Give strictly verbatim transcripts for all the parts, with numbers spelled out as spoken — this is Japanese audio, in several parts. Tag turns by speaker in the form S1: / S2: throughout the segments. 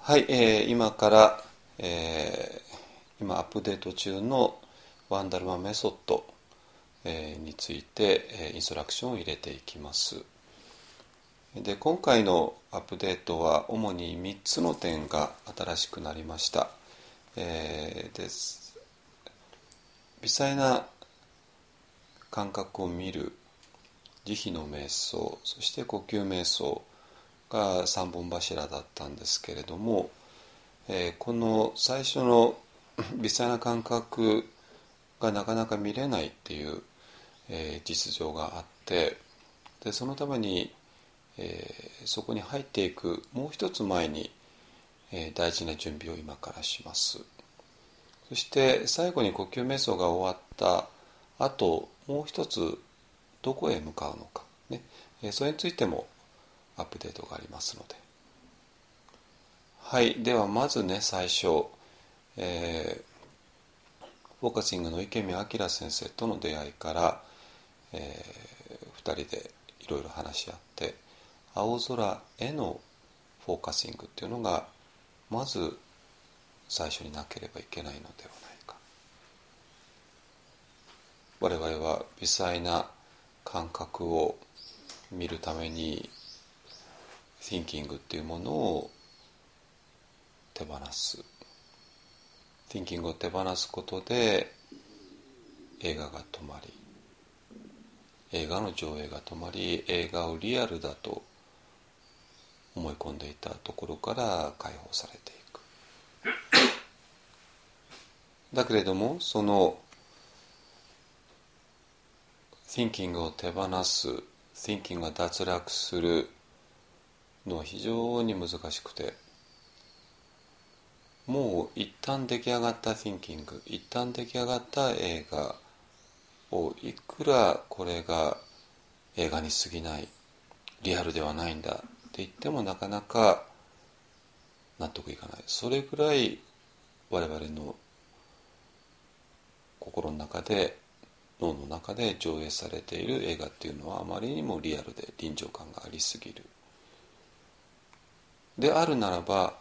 S1: はい、えー今から、えー今アップデート中のワンダルマンメソッド、えーについて、えーインストラクションを入れていきます。で、今回のアップデートは主にみっつの点が新しくなりました。えーです微細な感覚を見る慈悲の瞑想、そして呼吸瞑想がさんぼん柱だったんですけれども、えーこの最初の微細な感覚がなかなか見れないっていう、えー実情があって、でそのために、えーそこに入っていくもう一つ前に、えー大事な準備を今からします。そして最後に呼吸瞑想が終わった後、もう一つどこへ向かうのか、ねえーそれについてもアップデートがありますので。はい、ではまずね、最初、えーフォーカシングの池見明先生との出会いから、えー、ふたりでいろいろ話し合って、青空へのフォーカシングっていうのがまず最初になければいけないのではないか。我々は微細な感覚を見るために Thinking っていうものを手放す。Thinking を手放すことで映画が止まり、映画の上映が止まり、映画をリアルだと思い込んでいたところから解放されていく。だけれども、その Thinking を手放す、Thinking が脱落するのは非常に難しくて、もう一旦出来上がった Thinking、一旦出来上がった映画をいくらこれが映画に過ぎない、リアルではないんだって言ってもなかなか納得いかない。それぐらい我々の心の中で、脳の中で上映されている映画っていうのはあまりにもリアルで臨場感がありすぎる。であるならば、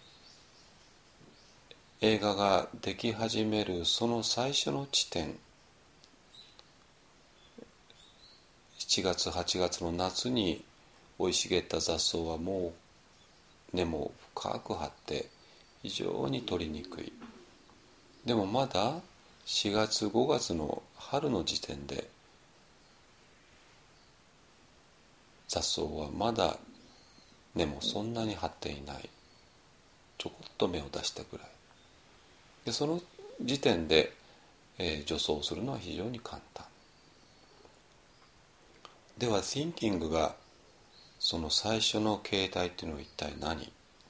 S1: 映画ができ始めるその最初の地点、しちがつはちがつの夏に生い茂った雑草はもう根も深く張って非常に取りにくい。でもまだしがつごがつの春の時点で雑草はまだ根もそんなに張っていない。ちょこっと芽を出したぐらいで、その時点で、えー、助走するのは非常に簡単では、 Thinking がその最初の形態っていうのは一体何？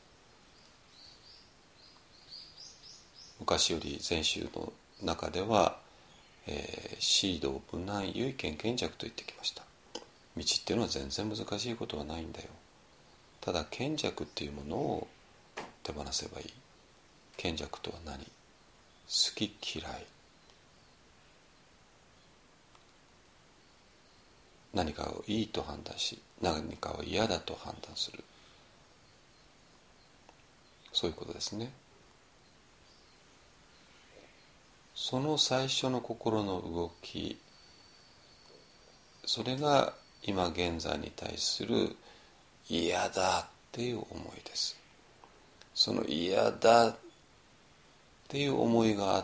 S1: 昔より禅宗の中では、えー、シード無難唯見賢弱と言ってきました。道っていうのは全然難しいことはないんだよ。ただ賢弱っていうものを手放せばいい。賢弱とは何？好き嫌い、何かをいいと判断し、何かを嫌だと判断する、そういうことですね。その最初の心の動き、それが今現在に対する嫌だっていう思いです。その嫌だっていう思いがあって、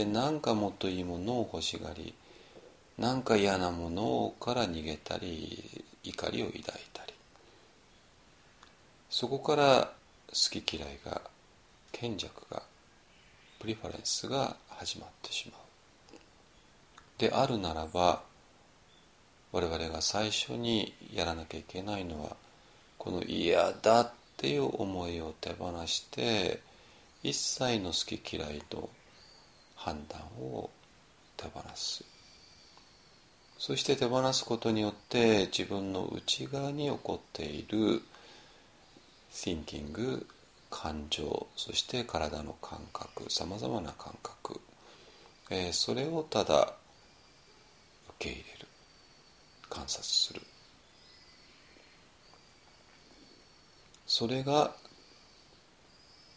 S1: 何かもっといいものを欲しがり、何か嫌なものから逃げたり、怒りを抱いたり、そこから好き嫌いが、賢弱が、プリファレンスが始まってしまう。であるならば、我々が最初にやらなきゃいけないのは、この嫌だっていう思いを手放して、一切の好き嫌いの判断を手放す。そして手放すことによって、自分の内側に起こっている Thinking、感情、そして体の感覚、さまざまな感覚、えー、それをただ受け入れる、観察する。それが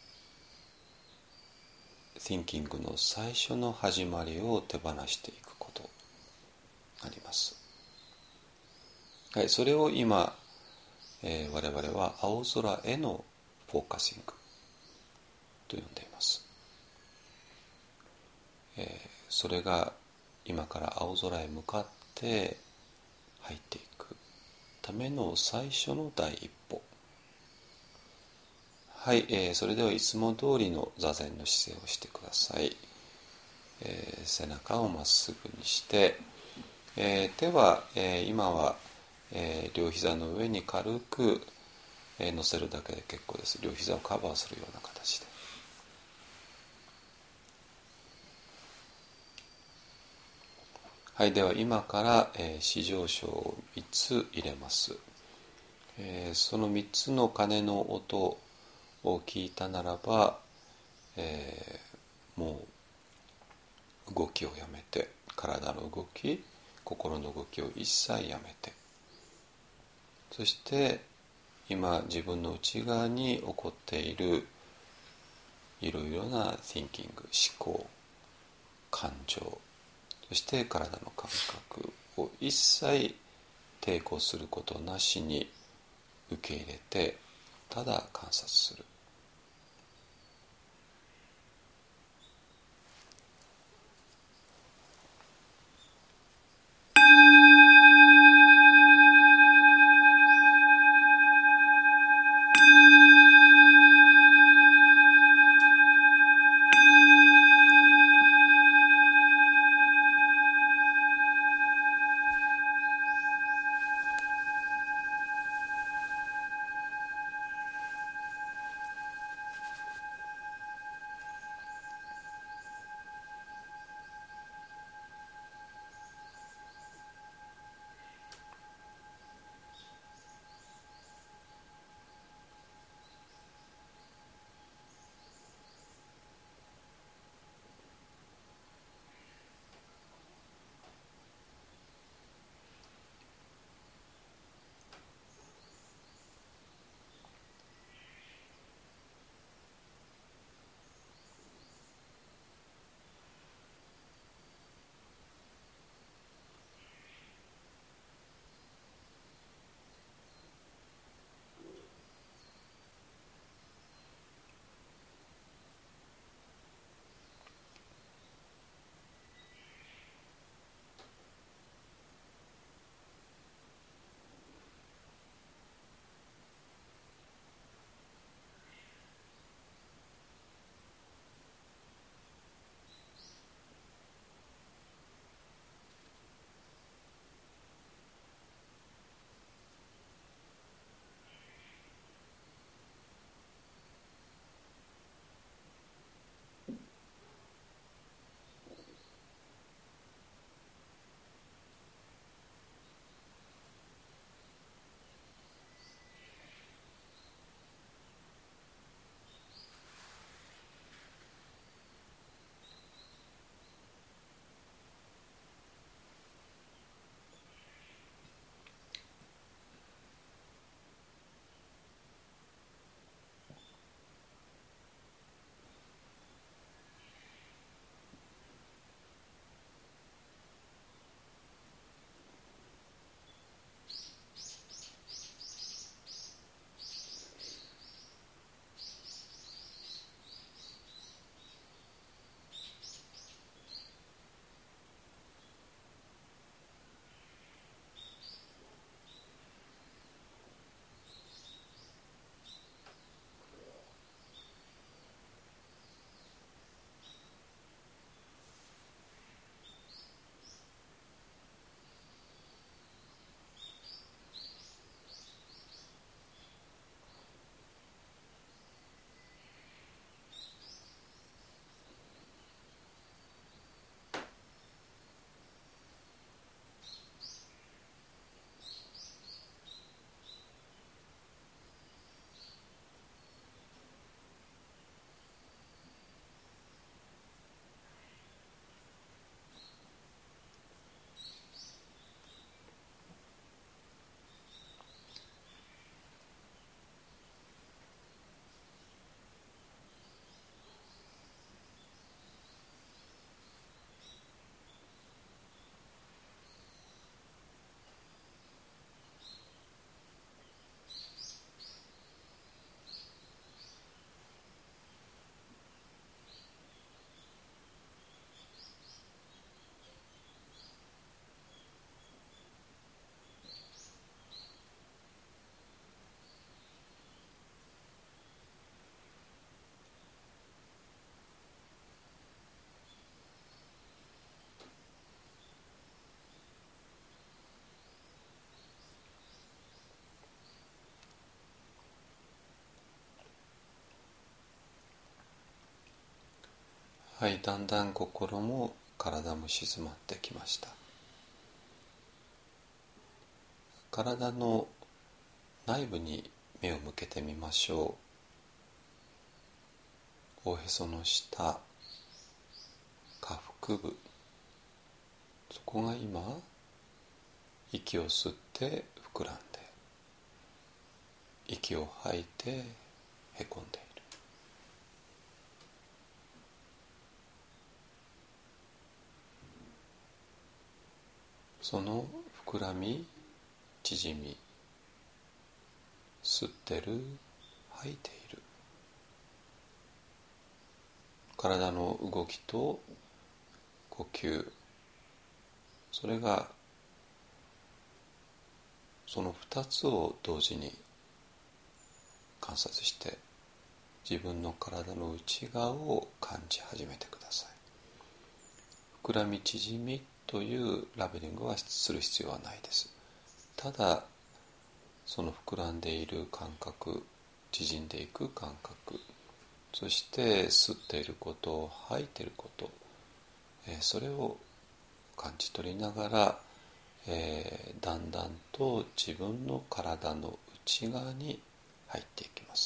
S1: Thinking の最初の始まりを手放していくことあります。はい、それを今、えー、我々は青空へのフォーカシングと呼んでいます。えー、それが今から青空へ向かって入っていくための最初の第一歩。はい、えー、それではいつも通りの座禅の姿勢をしてください。えー、背中をまっすぐにして、えー、手は、えー、今は、えー、両膝の上に軽く、えー、乗せるだけで結構です。両膝をカバーするような形で。はい、では今から、えー、四条章をみっつ入れます。えー、そのみっつの鐘の音を聞いたならば、えー、もう動きをやめて、体の動き、心の動きを一切やめて、そして今自分の内側に起こっているいろいろな thinking、 思考、感情、そして体の感覚を一切抵抗することなしに受け入れて、ただ観察する。 はい、だんだん心も体も静まってきました。体の内部に目を向けてみましょう。おへその下、下腹部、そこが今息を吸って膨らんで、息を吐いてへこんでいる。その膨らみ、縮み、吸ってる、吐いている、体の動きと呼吸、それがその二つを同時に観察して、自分の体の内側を感じ始めてください。膨らみ縮みというラベリングはする必要はないです。ただその膨らんでいる感覚、縮んでいく感覚、そして吸っていること、吐いていること、えー、それを感じ取りながら、えー、だんだんと自分の体の内側に入っていきます。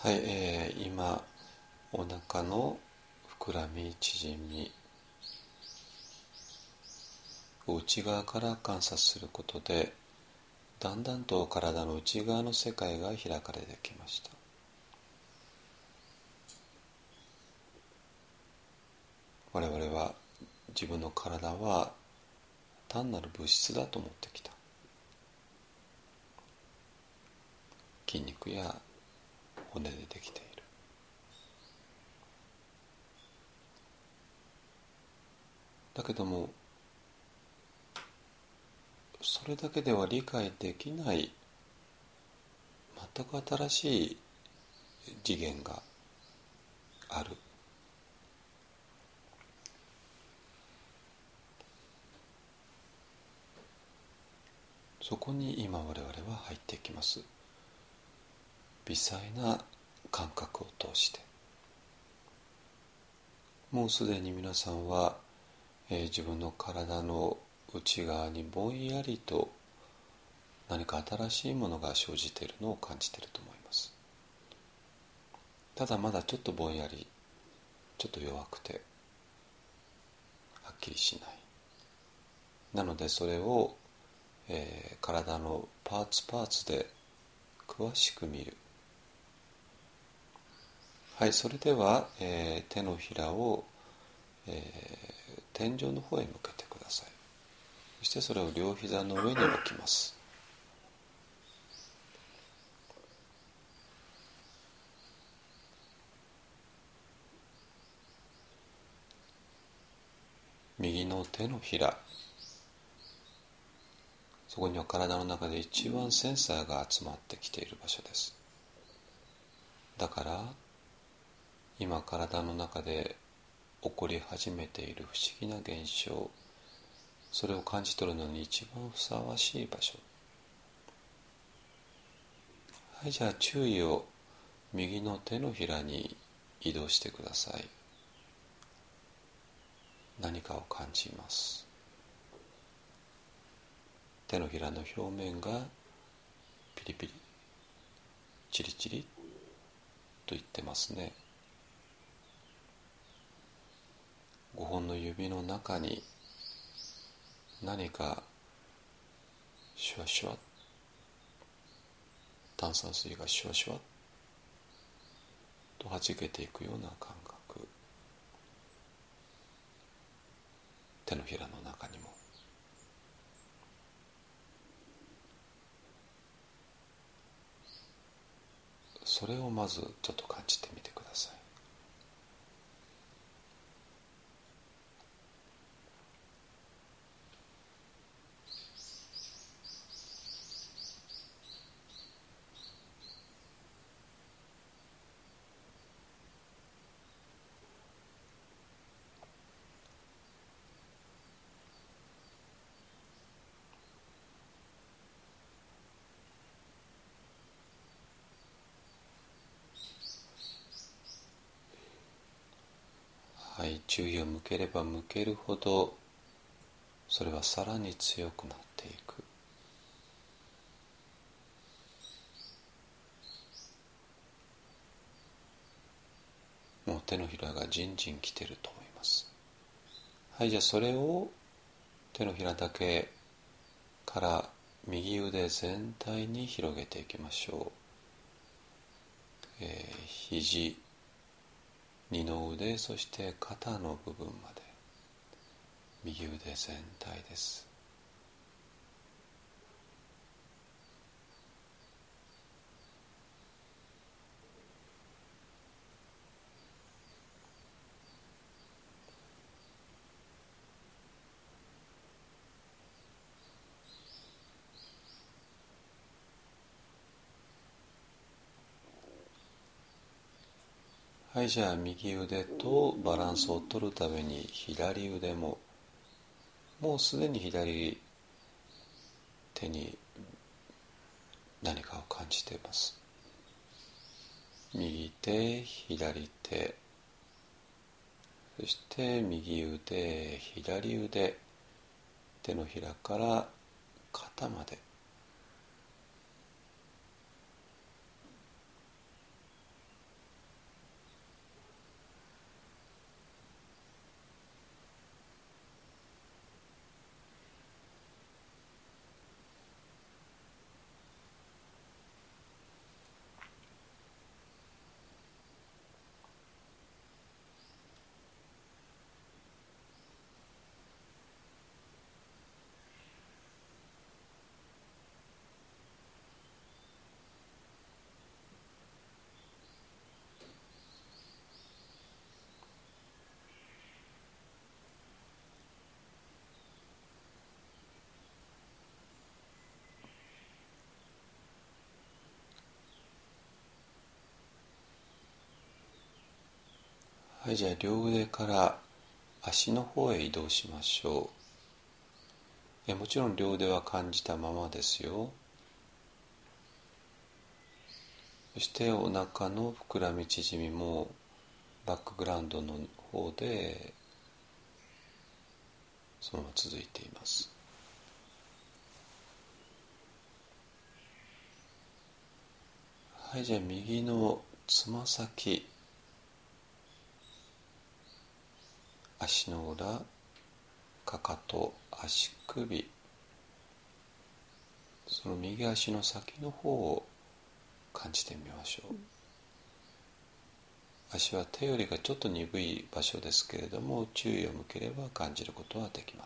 S1: はい、えー、今お腹の膨らみ縮みを内側から観察することで、だんだんと体の内側の世界が開かれてきました。我々は自分の体は単なる物質だと思ってきた。筋肉や骨でできている。だけどもそれだけでは理解できない全く新しい次元がある。そこに今我々は入っていきます。微細な感覚を通して。もうすでに皆さんは、えー、自分の体の内側にぼんやりと何か新しいものが生じているのを感じていると思います。ただまだちょっとぼんやり、ちょっと弱くてはっきりしない。なのでそれを、えー、体のパーツパーツで詳しく見る。はい、それでは、えー、手のひらを、えー、天井の方へ向けてください。そしてそれを両膝の上に置きます。右の手のひら、そこには体の中で一番センサーが集まってきている場所です。だから今体の中で起こり始めている不思議な現象、それを感じ取るのに一番ふさわしい場所。はい、じゃあ注意を右の手のひらに移動してください。何かを感じます。手のひらの表面がピリピリ、チリチリと言ってますね。ごほんの指の中に何かシュワシュワ、炭酸水がシュワシュワと弾けていくような感覚。手のひらの中にも。それをまずちょっと感じてみてください。はい、注意を向ければ向けるほどそれはさらに強くなっていく。もう手のひらがじんじんきてると思います。はい、じゃあそれを手のひらだけから右腕全体に広げていきましょう。えー、肘、二の腕、そして肩の部分まで右腕全体です。はい、じゃあ右腕とバランスを取るために左腕も、もうすでに左手に何かを感じています。右手、左手、そして右腕、左腕、手のひらから肩まで。 はい、じゃあ両腕から足の方へ移動しましょう。えもちろん両腕は感じたままですよ。そしてお腹の膨らみ縮みもバックグラウンドの方でそのまま続いています。はい、じゃあ右のつま先、足の裏、かかと、足首、その右足の先の方を感じてみましょう。足は手よりがちょっと鈍い場所ですけれども、注意を向ければ感じることはできます。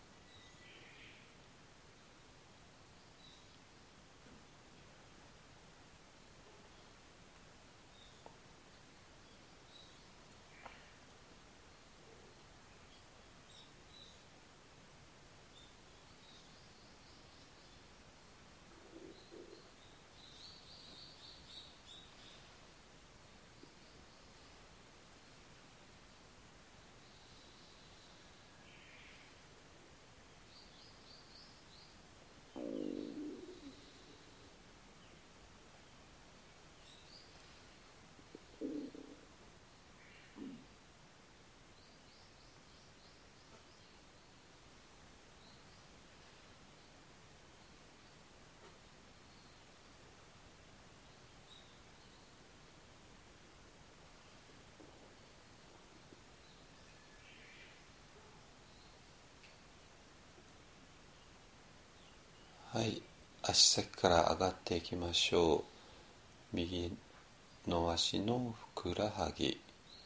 S1: はい、足先から上がっていきましょう。右の足のふくらはぎ、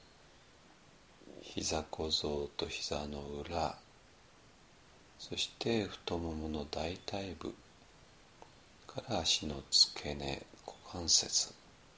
S1: 膝小僧と膝の裏、そして太ももの大腿部から足の付け根、股関節、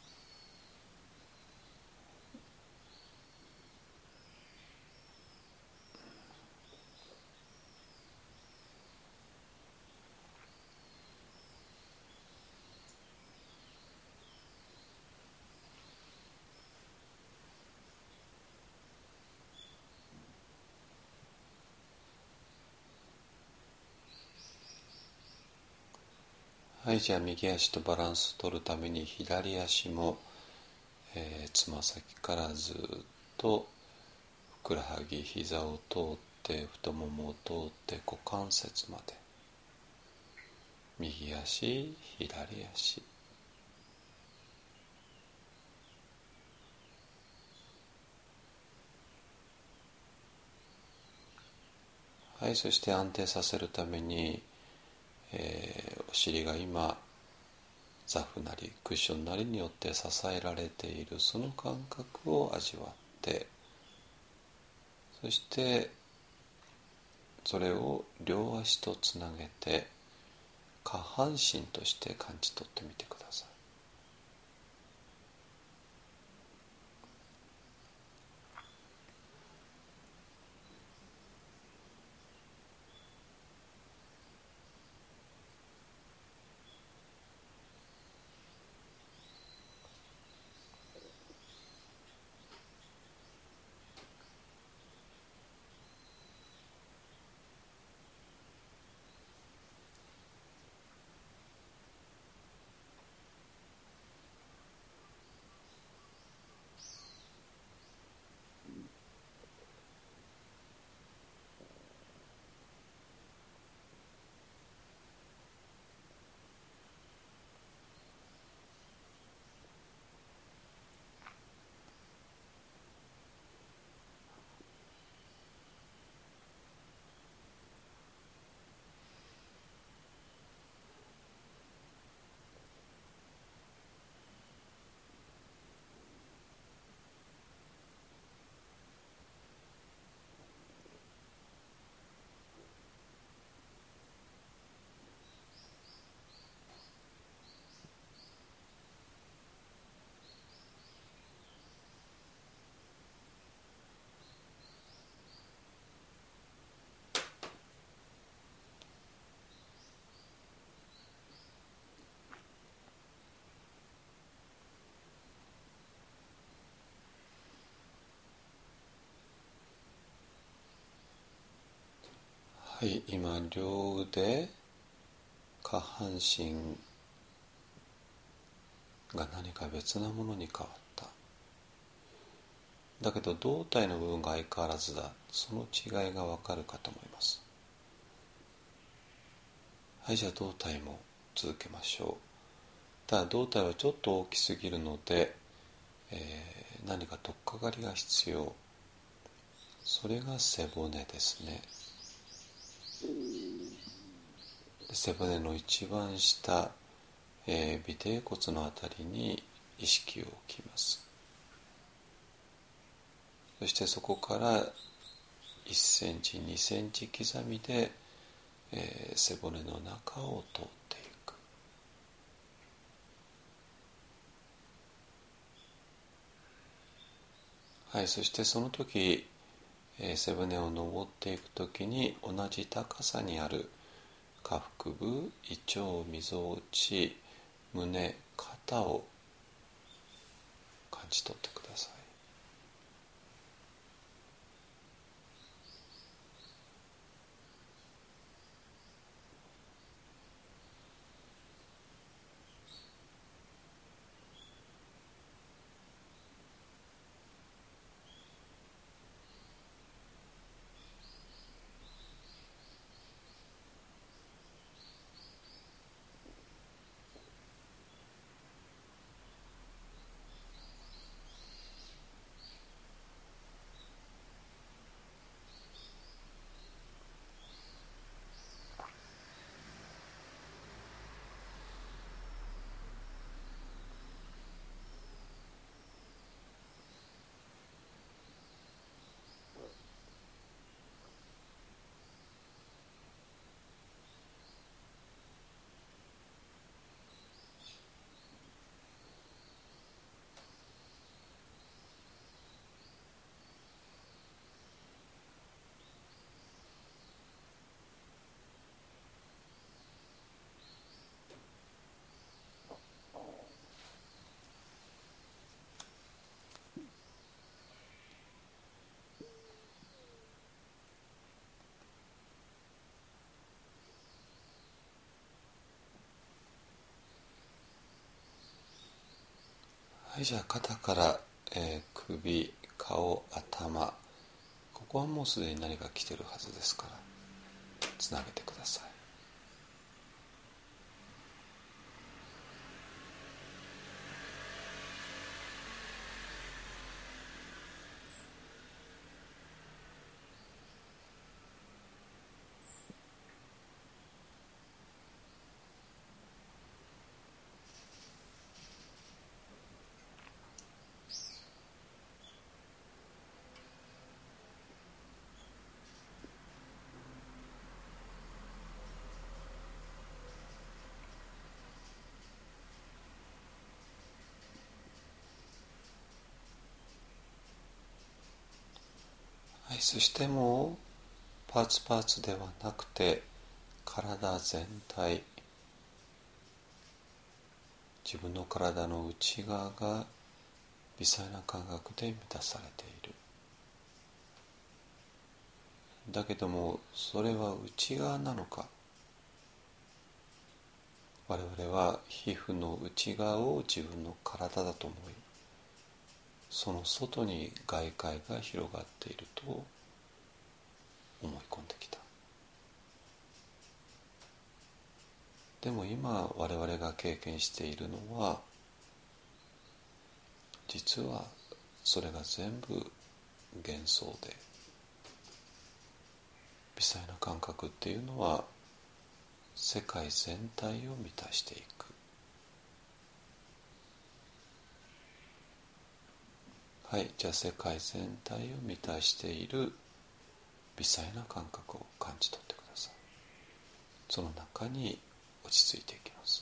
S1: はい、じゃあ右足とバランスを取るために左足も、えー、つま先からずっとふくらはぎ、膝を通って太ももを通って股関節まで、右足、左足、はい、そして安定させるために、えーお尻が今座布なりクッションなりによって支えられているその感覚を味わって、そしてそれを両足とつなげて下半身として感じ取ってみてください。 はい、今両腕下半身が何か別なものに変わった。だけど胴体の部分が相変わらずだ。その違いがわかるかと思います。はい、じゃあ胴体も続けましょう。ただ胴体はちょっと大きすぎるので、えー、何か取っかかりが必要。それが背骨ですね。背骨の一番下、えー、尾てい骨のあたりに意識を置きます。そしてそこからいっセンチにセンチ刻みで、えー、背骨の中を通っていく。はい、そしてその時、えー、背骨を登っていく時に同じ高さにある下腹部、胃腸、みぞおち、胸、肩を感じ取ってください。はい、じゃあ肩から、えー、首、顔、頭、ここはもうすでに何か来てるはずですからつなげてください。はい、そしてもうパーツパーツではなくて体全体、自分の体の内側が微細な感覚で満たされている。だけどもそれは内側なのか、我々は皮膚の内側を自分の体だと思い、その外に外界が広がっていると思い込んできた。でも今我々が経験しているのは、実はそれが全部幻想で、微細な感覚っていうのは世界全体を満たしていく。はい、じゃあ世界全体を満たしている微細な感覚を感じ取ってください。その中に落ち着いていきます。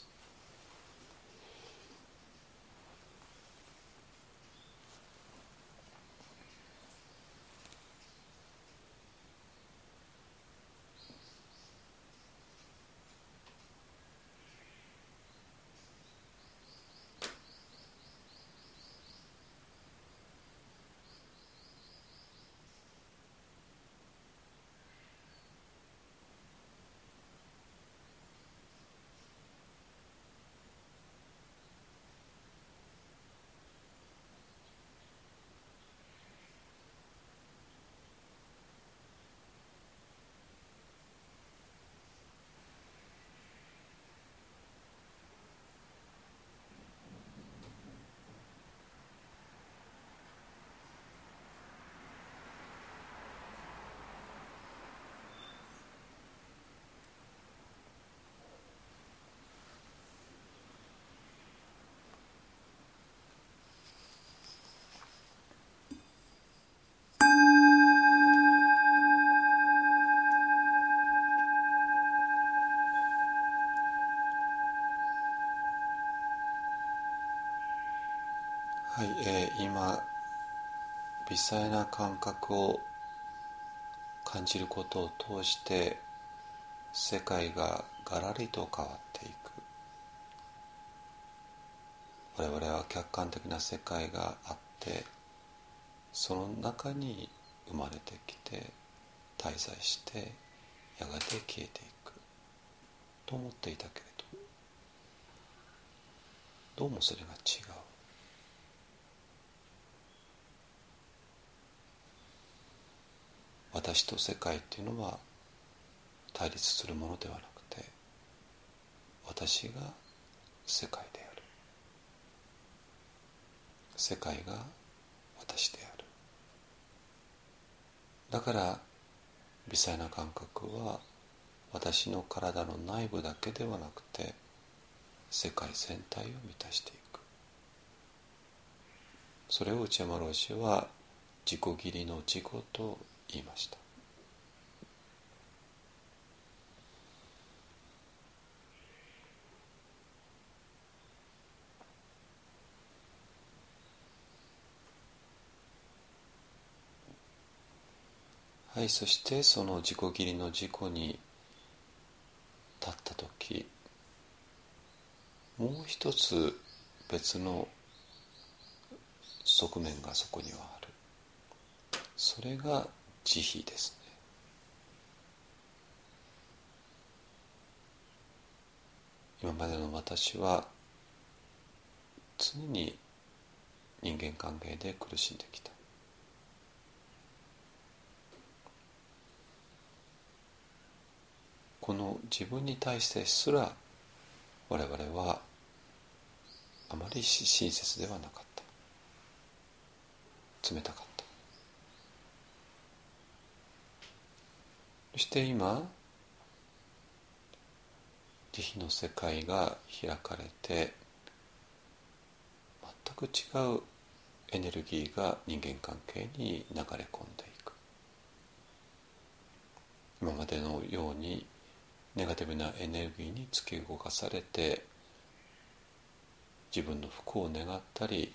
S1: はい、えー、今微細な感覚を感じることを通して世界がガラリと変わっていく。我々は客観的な世界があって、その中に生まれてきて滞在してやがて消えていくと思っていたけれど、どうもそれが違う。私と世界っていうのは対立するものではなくて、私が世界である、世界が私である。だから微細な感覚は私の体の内部だけではなくて世界全体を満たしていく。それを内山老師は自己義理の自己と言いました。はい、そしてその自己義理の自己に立った時、もう一つ別の側面がそこにはある。それが慈悲ですね。今までの私は常に人間関係で苦しんできた。この自分に対してすら我々はあまり親切ではなかった。冷たかった。そして今慈悲の世界が開かれて、全く違うエネルギーが人間関係に流れ込んでいく。今までのようにネガティブなエネルギーに突き動かされて自分の不幸を願ったり、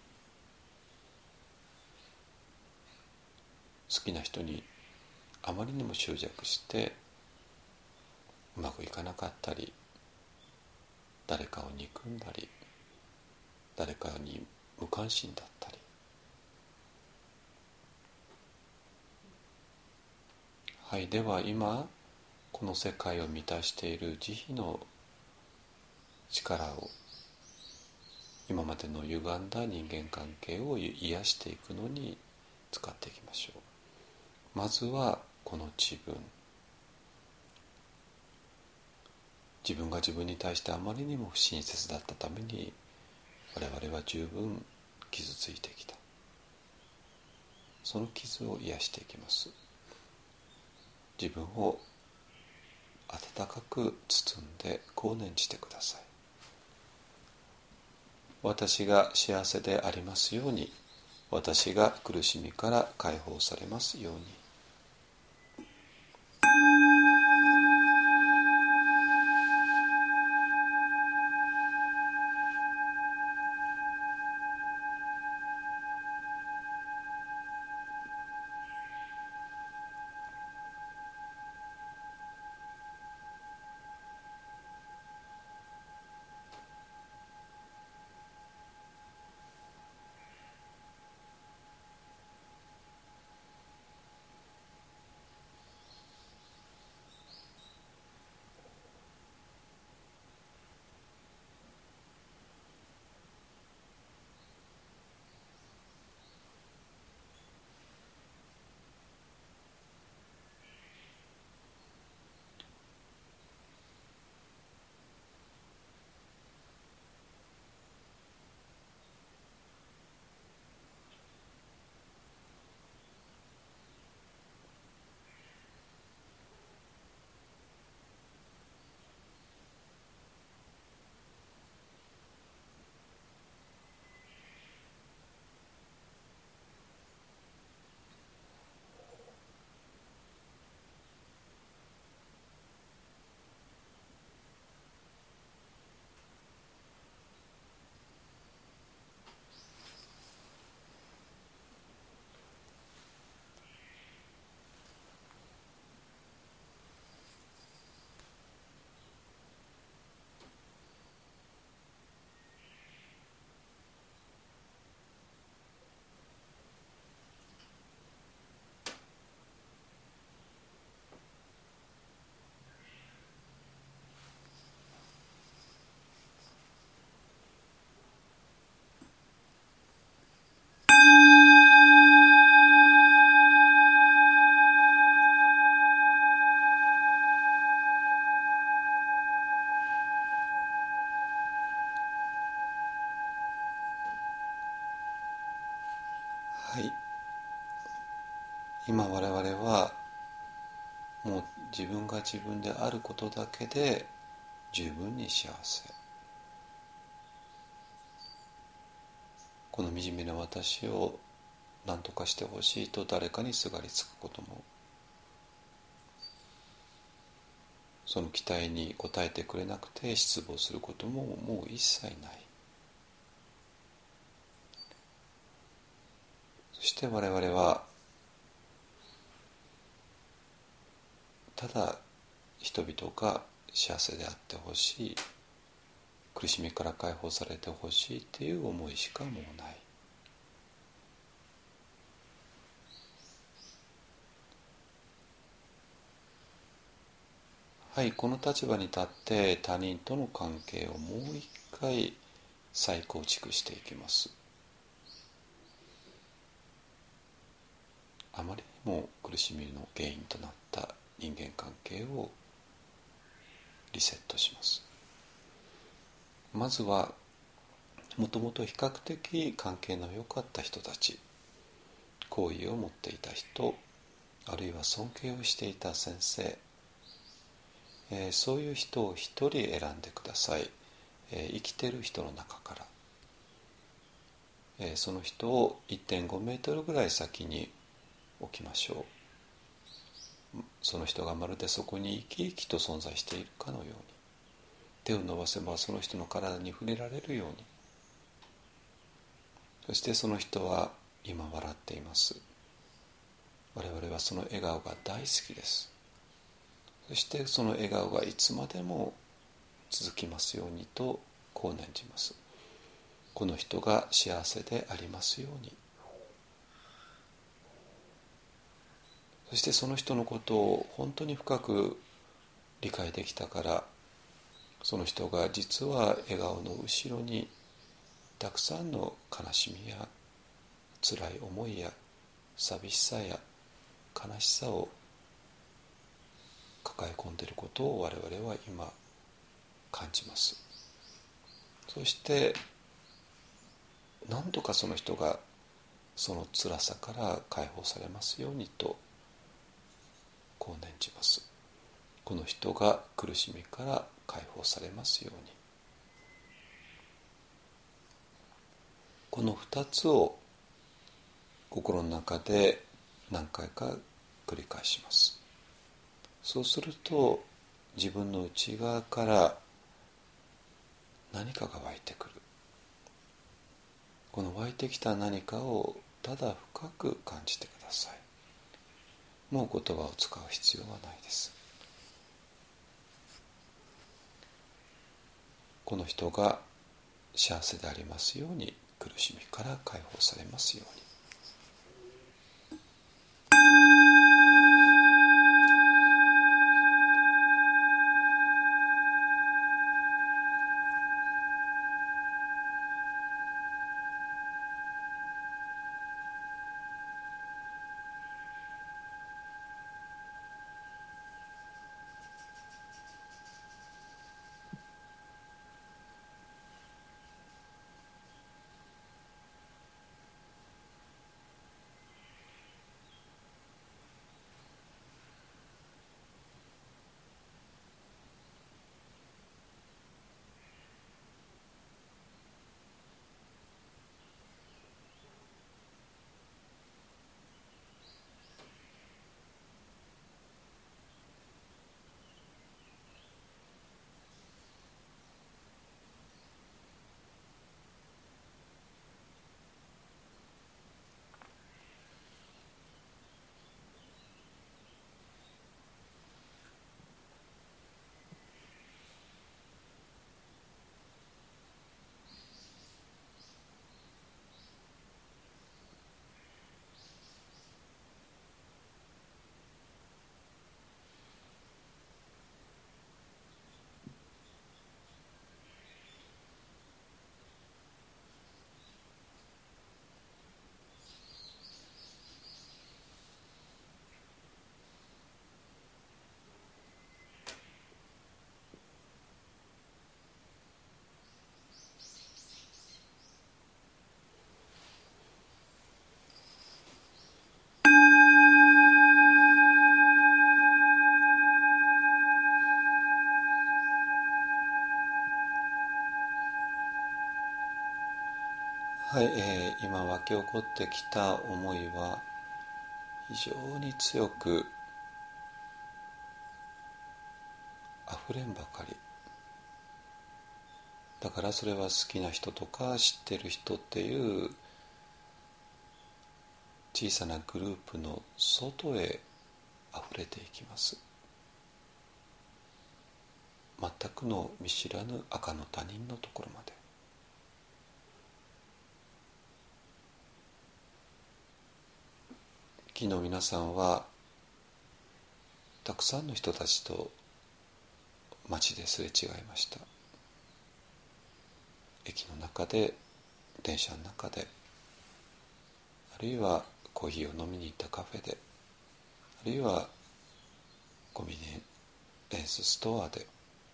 S1: 好きな人にあまりにも執着してうまくいかなかったり、誰かを憎んだり、誰かに無関心だったり、はい、では今この世界を満たしている慈悲の力を今までの歪んだ人間関係を癒していくのに使っていきましょう。まずはこの自分自分が自分に対してあまりにも不親切だったために我々は十分傷ついてきた。その傷を癒していきます。自分を温かく包んで後念じてください。私が幸せでありますように、私が苦しみから解放されますように。 はい、今我々はもう自分が自分であることだけで十分に幸せ。この惨めな私を何とかしてほしいと誰かにすがりつくことも、その期待に応えてくれなくて失望することももう一切ない。そして我々はただ人々が幸せであってほしい、苦しみから解放されてほしいっていう思いしかもうない。はい、この立場に立って他人との関係をもう一回再構築していきます。あまりにも苦しみの原因となった人間関係をリセットします。まずはもともと比較的関係の良かった人たち、好意を持っていた人、あるいは尊敬をしていた先生、えー、そういう人を一人選んでください。えー、生きている人の中から、えー、その人を いってんごメートルぐらい先に置きましょう。その人がまるでそこに生き生きと存在しているかのように、手を伸ばせばその人の体に触れられるように。そしてその人は今笑っています。我々はその笑顔が大好きです。そしてその笑顔がいつまでも続きますようにとこう念じます。この人が幸せでありますように。そしてその人のことを本当に深く理解できたから、その人が実は笑顔の後ろにたくさんの悲しみや辛い思いや寂しさや悲しさを抱え込んでいることを我々は今感じます。そして何とかその人がその辛さから解放されますようにとこう念じます。この人が苦しみから解放されますように。この二つを心の中で何回か繰り返します。そうすると自分の内側から何かが湧いてくる。この湧いてきた何かをただ深く感じてください。もう言葉を使う必要はないです。この人が幸せでありますように、苦しみから解放されますように。 えー、今湧き起こってきた思いは非常に強くあふれんばかりだから、それは好きな人とか知ってる人っていう小さなグループの外へあふれていきます。全くの見知らぬ赤の他人のところまで。昨日皆さんはたくさんの人たちと街ですれ違いました。駅の中で、電車の中で、あるいはコーヒーを飲みに行ったカフェで、あるいはコンビニエンスストアで、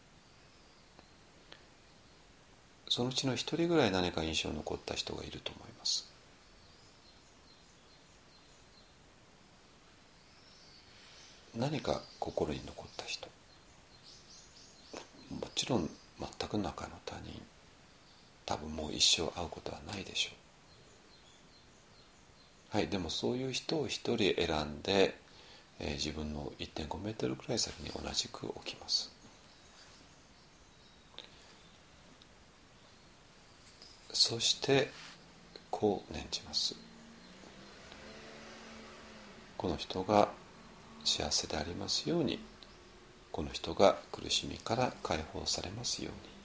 S1: そのうちの一人ぐらい何か印象に残った人がいると思います。何か心に残った人、もちろん全く中の他人、多分もう一生会うことはないでしょう。はい、でもそういう人を一人選んで、えー、自分の いってんごメートルくらい先に同じく置きます。そしてこう念じます。この人が幸せでありますように、この人が苦しみから解放されますように。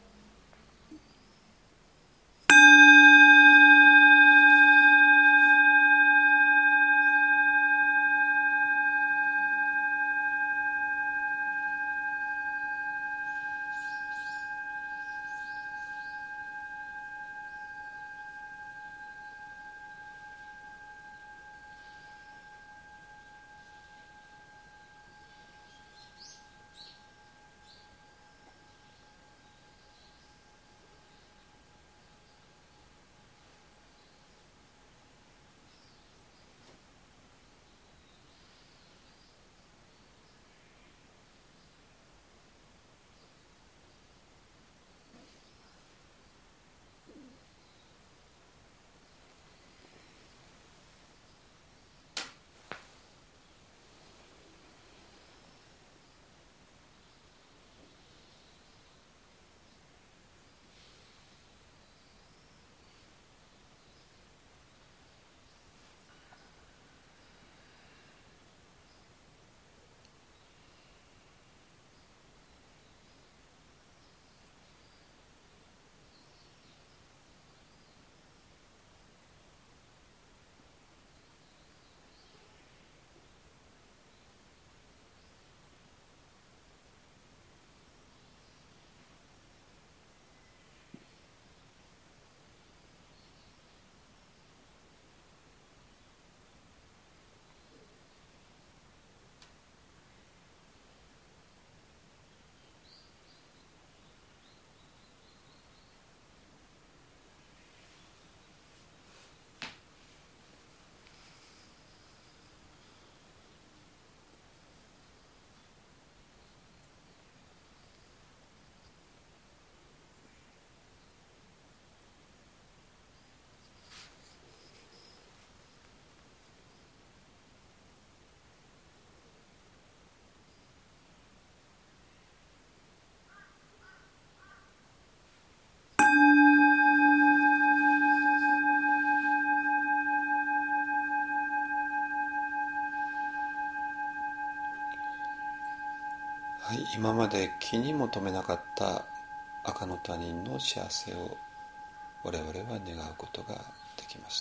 S1: はい、今まで気にも留めなかった赤の他人の幸せを我々は願うことができました。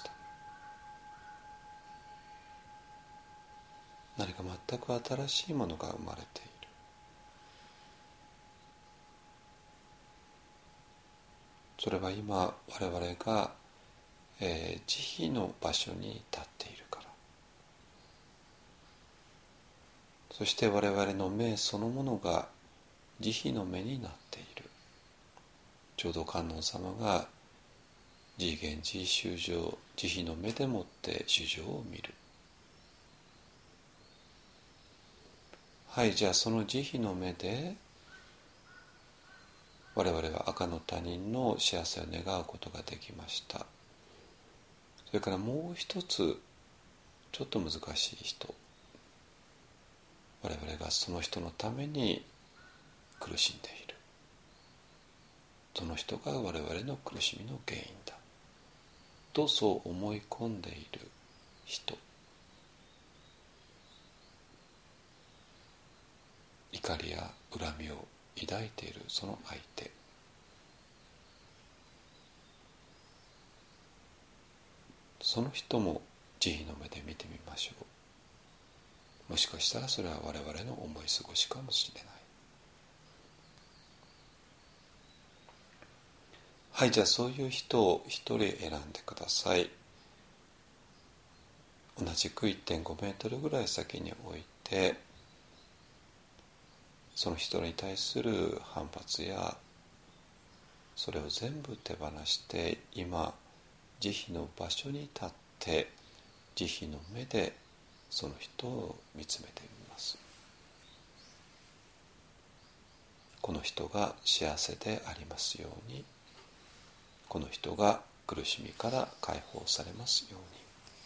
S1: 何か全く新しいものが生まれている。それは今我々が、えー、慈悲の場所に立っているから。そして我々の目そのものが慈悲の目になっている。ちょうど観音様が慈悲現慈悲衆生、慈悲の目でもって衆生を見る。はい、じゃあその慈悲の目で我々は赤の他人の幸せを願うことができました。 れからもう一つちょっと難しい人、我々がその人のために苦しんでいる、その人が我々の苦しみの原因だとそう思い込んでいる人、怒りや恨みを抱いているその相手、その人も慈悲の目で見てみましょう。もしかしたらそれは我々の思い過ごしかもしれない。はい、じゃあそういう人を一人選んでください。同じく いってんごメートルぐらい先に置いて、その人に対する反発やそれを全部手放して、今慈悲の場所に立って慈悲の目でその人を見つめてみます。この人が幸せでありますように、この人が苦しみから解放されますように。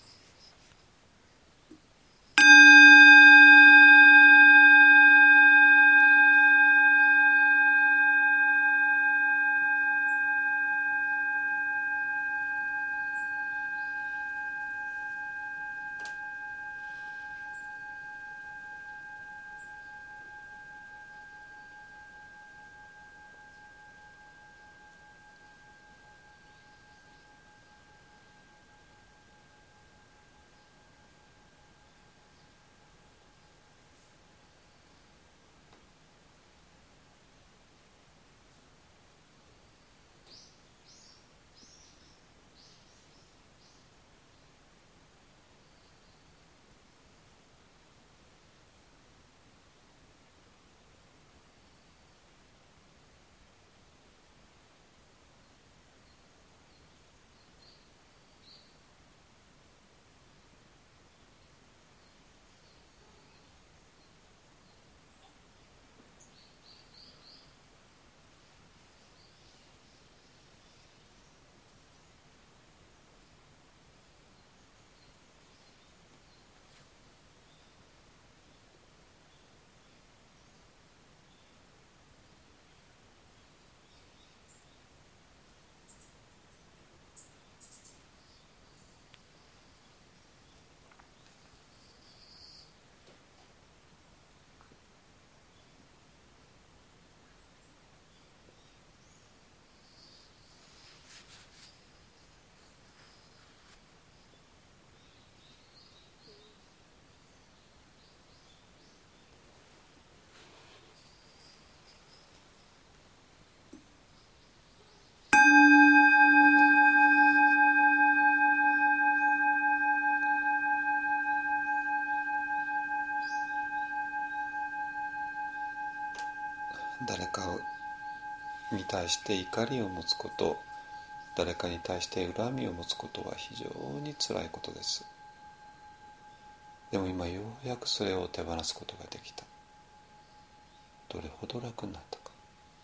S1: 誰かに対して怒りを持つこと、誰かに対して恨みを持つことは非常につらいことです。でも今ようやくそれを手放すことができた。どれほど楽になったか。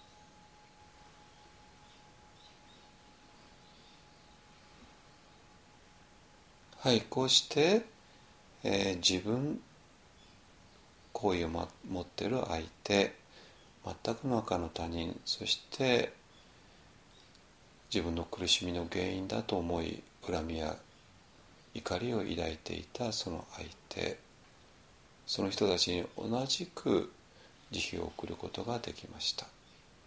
S1: はい、こうして、えー、自分、好意を、ま、持っている相手、全くの赤の他人、そして自分の苦しみの原因だと思い恨みや怒りを抱いていたその相手、その人たちに同じく慈悲を送ることができました。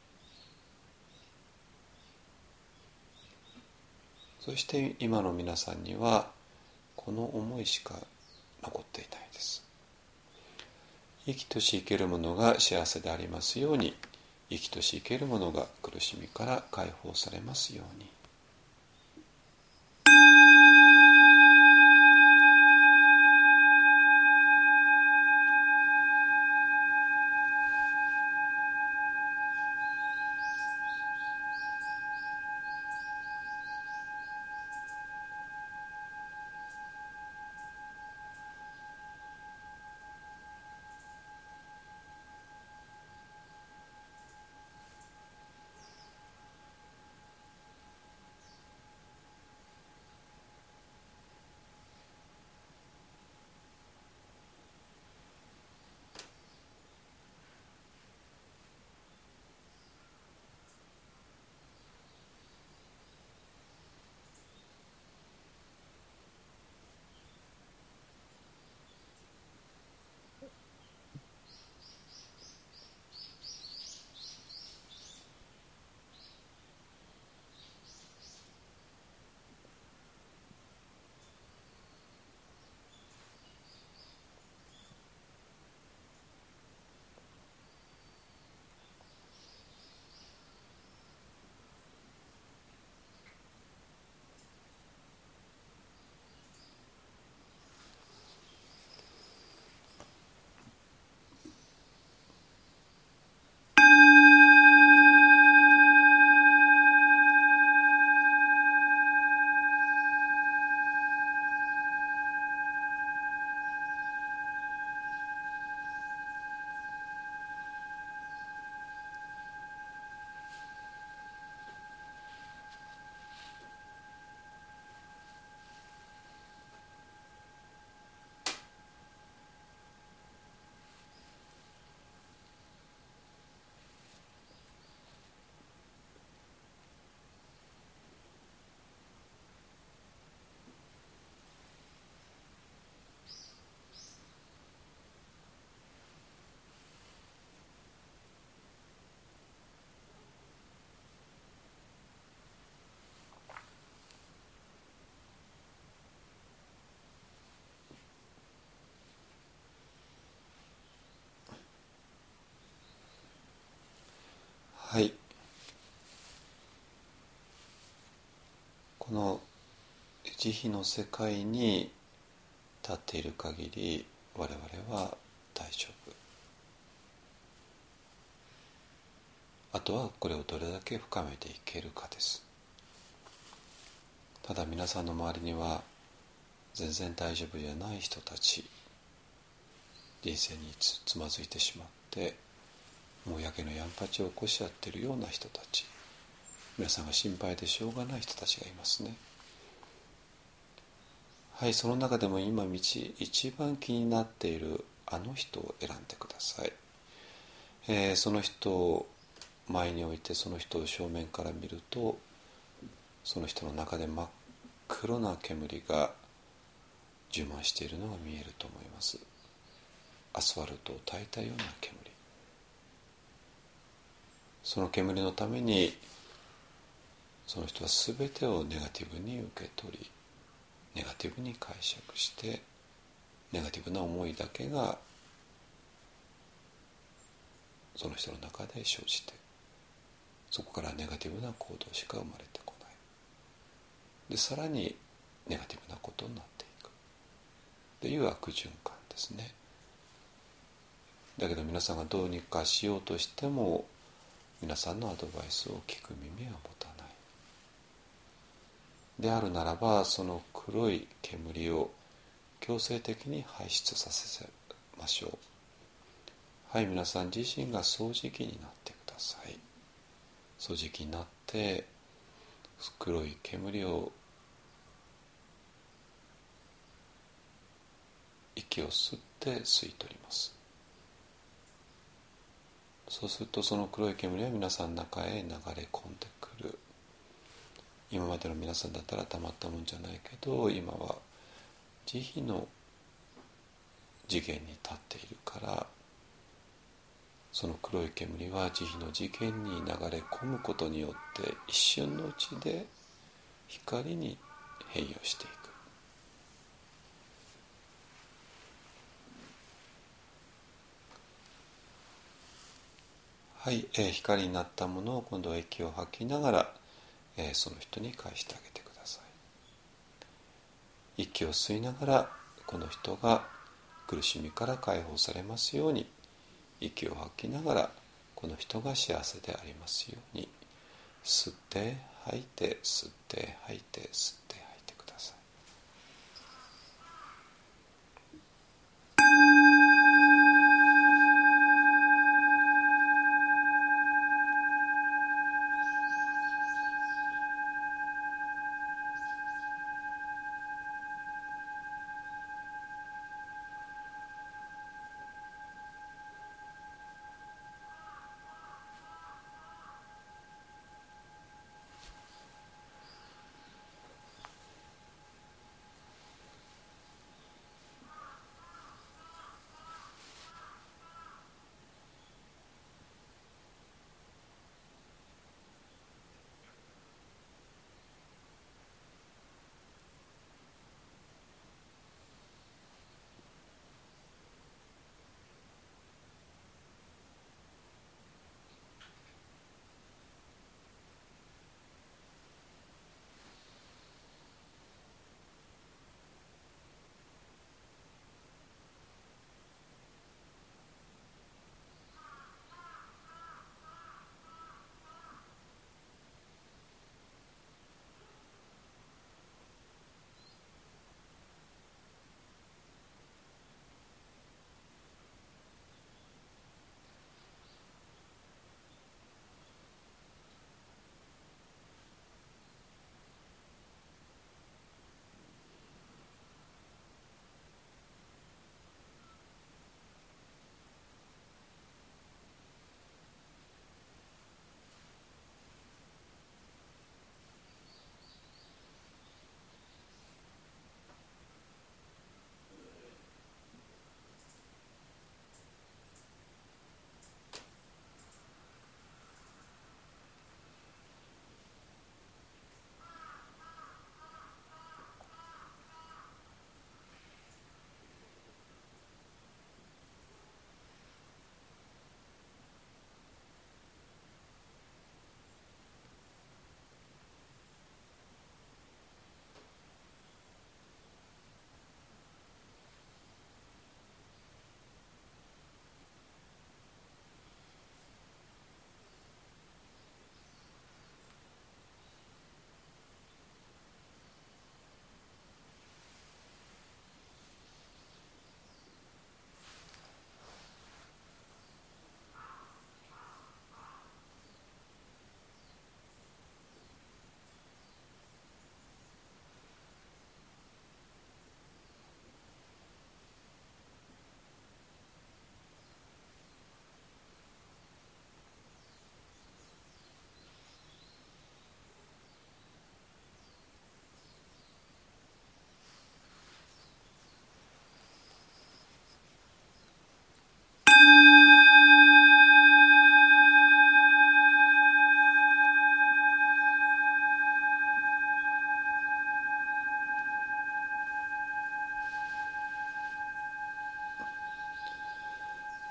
S1: そして今の皆さんにはこの思いしか残っていないです。生きとし生けるものが幸せでありますように、生きとし生けるものが苦しみから解放されますように。 慈悲の世界に立っている限り我々は大丈夫。あとはこれをどれだけ深めていけるかです。ただ皆さんの周りには全然大丈夫じゃない人たち、人生に つ, つまずいてしまってもうやけのやんぱちを起こし合っているような人たち、皆さんが心配でしょうがない人たちがいますね。はい、その中でも今道一番気になっているあの人を選んでください。えー、その人を前に置いて、その人を正面から見ると、その人の中で真っ黒な煙が充満しているのが見えると思います。アスファルトを焚いたような煙。その煙のためにその人は全てをネガティブに受け取り、ネガティブに解釈して、ネガティブな思いだけがその人の中で生じて、そこからネガティブな行動しか生まれてこない。でさらにネガティブなことになっていくっていう悪循環ですね。だけど皆さんがどうにかしようとしても皆さんのアドバイスを聞く耳は持たない。であるならば、その黒い煙を強制的に排出させましょう。はい、皆さん自身が掃除機になってください。掃除機になって黒い煙を息を吸って吸い取ります。そうするとその黒い煙は皆さんの中へ流れ込んでくる。今までの皆さんだったらたまったもんじゃないけど、今は慈悲の次元に立っているから、その黒い煙は慈悲の次元に流れ込むことによって一瞬のうちで光に変容していく。はい、えー、光になったものを今度は息を吐きながら、えー、その人に返してあげてください。息を吸いながらこの人が苦しみから解放されますように、息を吐きながらこの人が幸せでありますように。吸って吐いて吸って吐いて吸って吐いてください。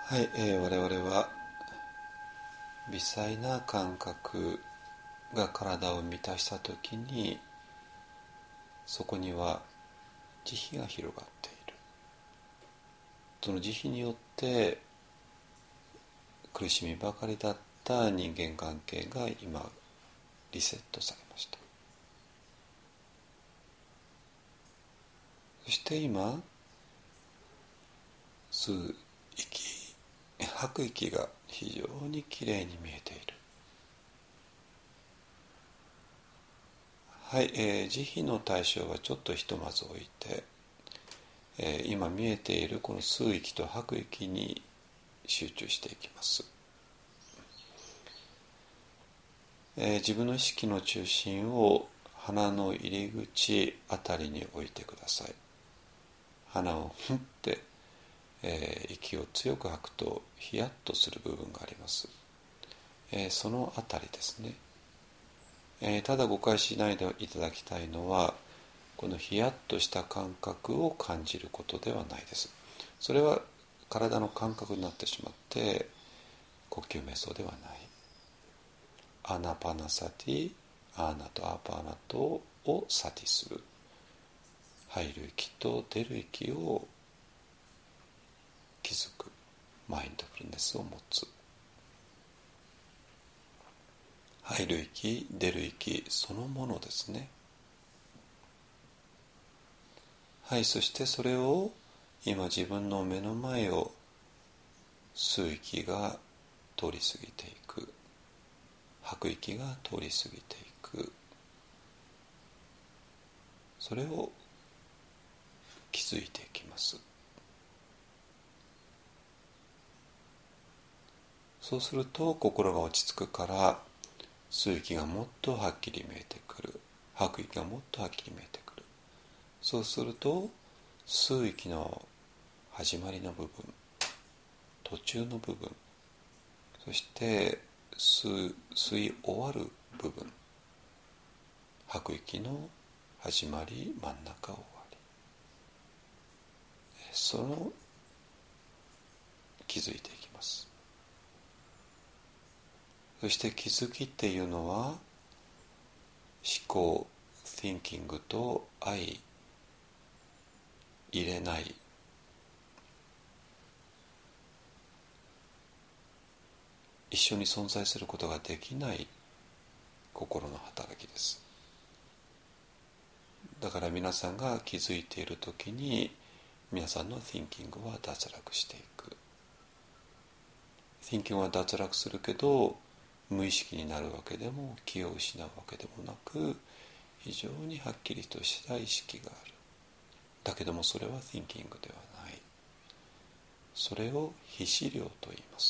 S1: はい、えー、我々は微細な感覚が体を満たした時に、そこには慈悲が広がっている。その慈悲によって苦しみばかりだった人間関係が今リセットされました。そして今吸う息、吐く息が非常にきれいに見えている。はい、えー、慈悲の対象はちょっとひとまず置いて、えー、今見えているこの吸う息と吐く息に集中していきます。えー、自分の意識の中心を鼻の入り口あたりに置いてください。鼻をふんって、えー、息を強く吐くとヒヤッとする部分があります。えー、そのあたりですね。えー、ただ誤解しないでいただきたいのは、このヒヤッとした感覚を感じることではないです。それは体の感覚になってしまって呼吸瞑想ではない。アナパナサティ、アーナとアーパーナとをサティする。入る息と出る息を気づく。マインドフルネスを持つ。入る息、出る息そのものですね。はい、そしてそれを今自分の目の前を吸う息が通り過ぎていく、吐く息が通り過ぎていく、それを気づいていきます。そうすると心が落ち着くから、吸う息がもっとはっきり見えてくる、吐く息がもっとはっきり見えてくる。そうすると吸う息の始まりの部分、途中の部分、そして吸う吸い終わる部分、吐く息の始まり、真ん中、終わり、その気づいていきます。そして気づきっていうのは、思考 thinking と相入れない、一緒に存在することができない心の働きです。だから皆さんが気づいているときに、皆さんの thinking は脱落していく。 thinking は脱落するけど無意識になるわけでも気を失うわけでもなく、非常にはっきりとした意識がある。だけどもそれは thinking ではない。それを非思量と言います。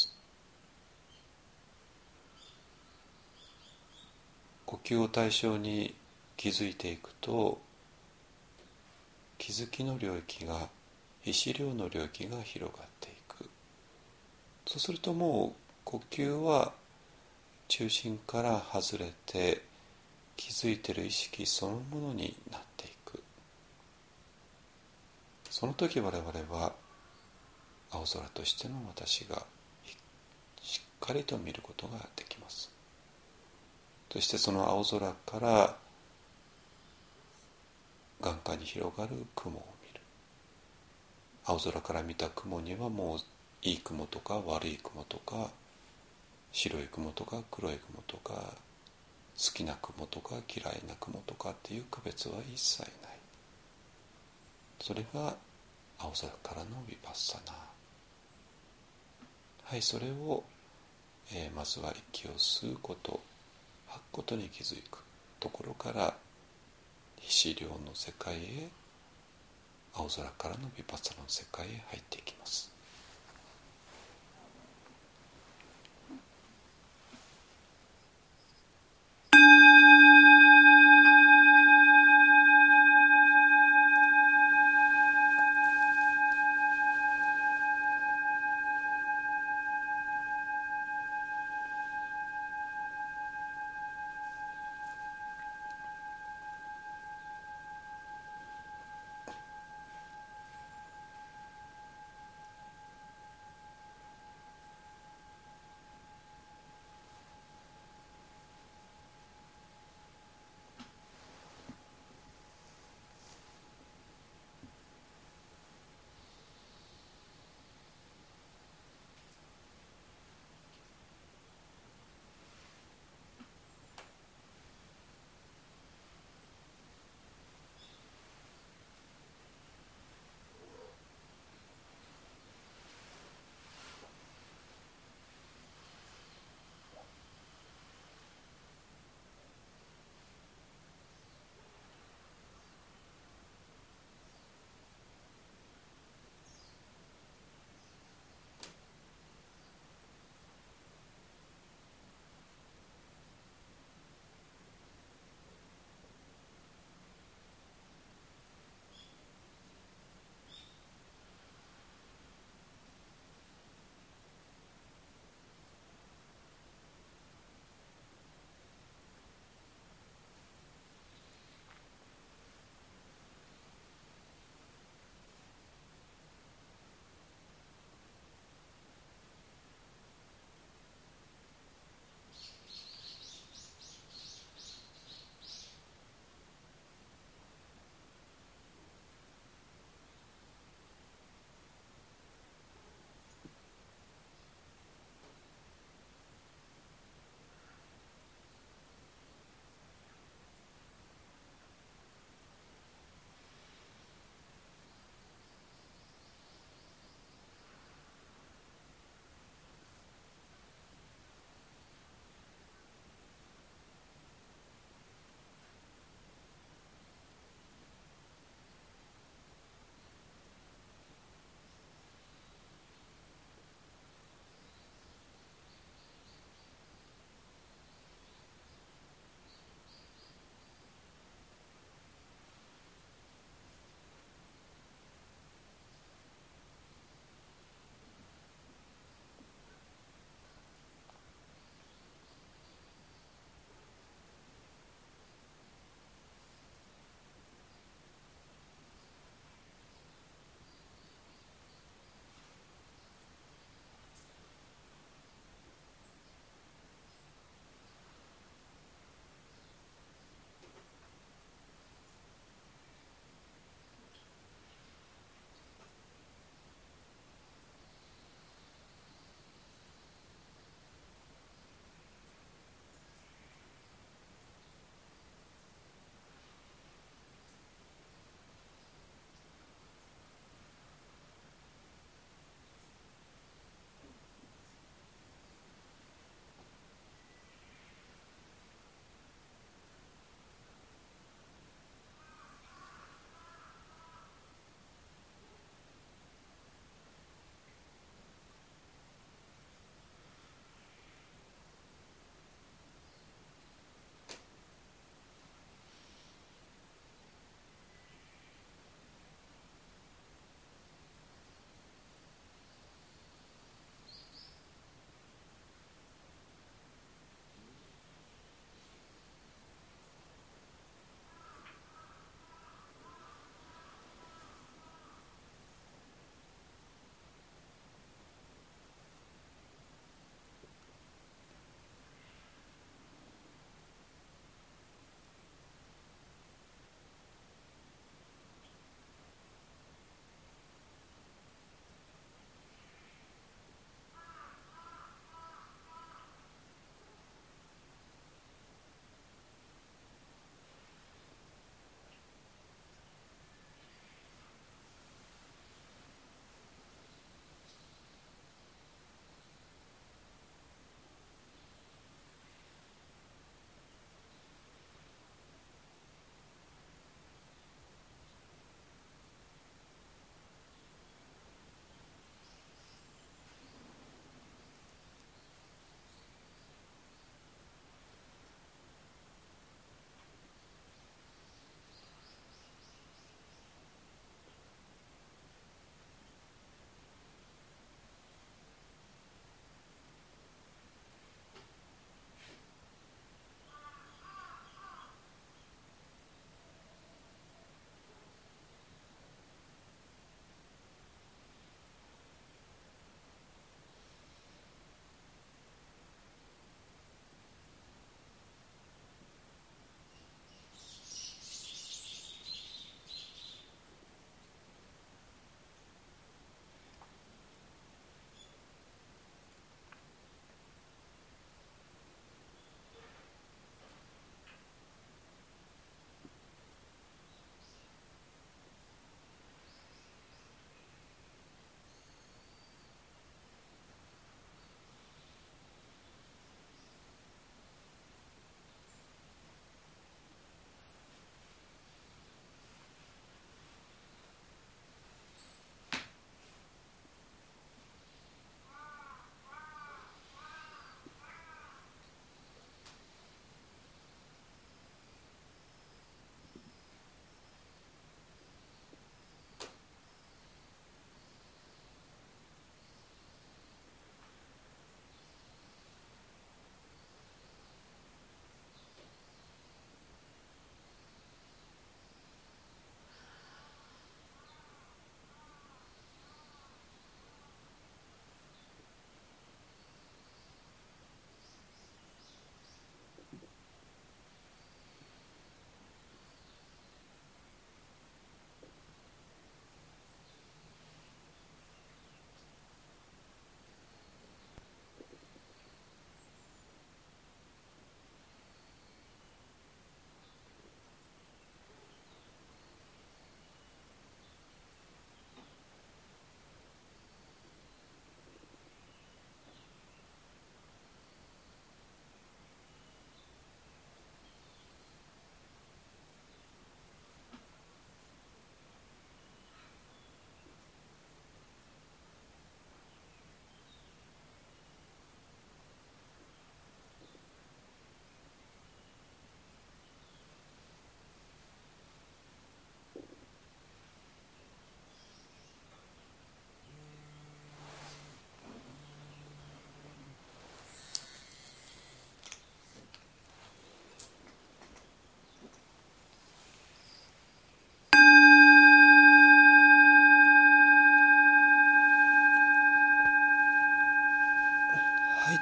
S1: 呼吸を対象に気づいていくと、気づきの領域が非思量の領域が広がっていく。そうするともう呼吸は中心から外れて、気づいている意識そのものになっていく。その時我々は青空としての私がしっかりと見ることができます。そしてその青空から眼下に広がる雲を見る。青空から見た雲にはもういい雲とか悪い雲とか、白い雲とか黒い雲とか、好きな雲とか嫌いな雲とかっていう区別は一切ない。それが青空からのヴィパッサナー。はい、それを、えー、まずは息を吸うこと、吐くことに気づくところから、非思量の世界へ、青空からのヴィパッサナの世界へ入っていきます。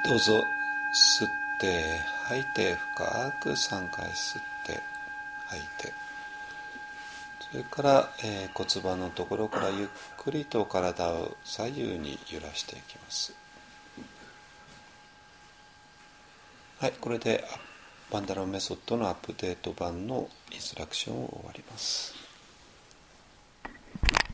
S1: どうぞ。吸って吐いて、深くさんかい吸って吐いて、それから、えー、骨盤のところからゆっくりと体を左右に揺らしていきます。はい、これでワンダラメソッドのアップデート版のインストラクションを終わります。